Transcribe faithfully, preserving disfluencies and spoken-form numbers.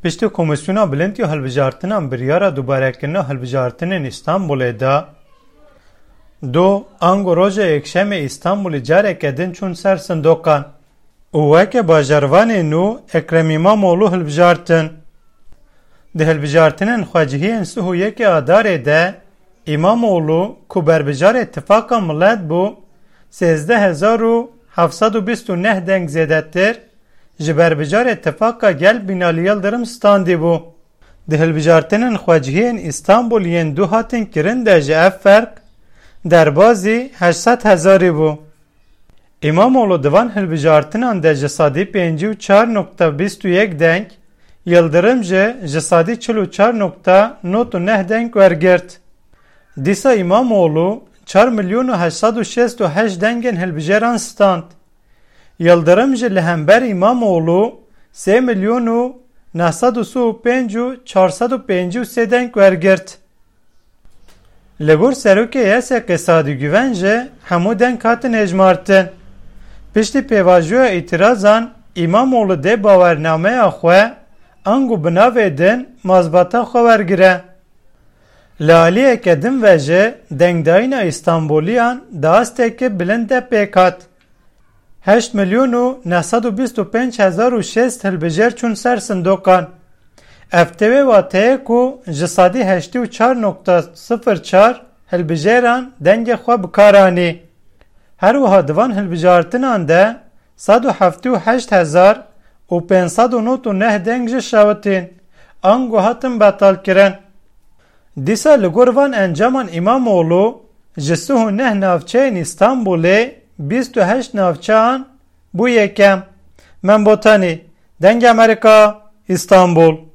Piştî Komisyona Bilêndî Hilbijartina biryara dubarekirina hilbijartinên İstanbulê da du ango roja yekşemê İstanbulê careke din çûn ser sindokan û weke bajarvanê nû Ekrem İmamoğlu hilbijartin. Di hilbijartinên xwecihiyên sih û yekê Adarê de İmamoğlu ku berbijar Îttifaka Millet bû sêzdeh hezar û heft sed û bîst û neh deng zêdetir ji berbijar Îttifaka gel Binalî Yıldırım standî bû. Di hilbijartinên xwecihiyên İstanbul yên du hatin kirin de ji ev ferq derbasî heşt sed hezarî bû. İmamoğlu divan hilbijartinan de ji sadî pêncî û çar nokta bîst û yek deng, Yıldırım jî ji sadî çil û çar nokta nod û neh deng wergirt. Dîsa İmamoğlu çar milyon û heşt sed û şêst û heşt dengên hilbijeran stand. Yıldırım jî li hember İmamoğlu sê milyon û neh sed û sih û pênc û çar sed û pêncî û sê deng wergirt. Li gor Serokê Yasê Sadî Güven jî hemû deng hatin hejmartin. Piştî pêvajoya îtirazan İmamoğlu dê bawernameya xwe ango bi navê din mazbata xwe wergire. Li aliyeke din ve jî dengdayîna İstanbulîyan di astekê bilind de pêk hat. heşt milyon û neh sed û bîst û pênc hezar û şêst hilbijer çûn ser sindokan. Ev tevê wateye ku ji sadî heştî û çar nokta sıfır çar hilbijeran dengê xwe bikar anî. Her wiha divan hilbijartinan de sed û heftî û heşt hezar û pênc sed û nod û neh deng jî şewitîn, ango hatin betalkirin. Dîsa li gor van encaman İmamoğlu ji sih û neh navçeyên İstanbulê bîst û heşt navçeyan bû yekem. Min botanî, deng Amerîka, İstanbul.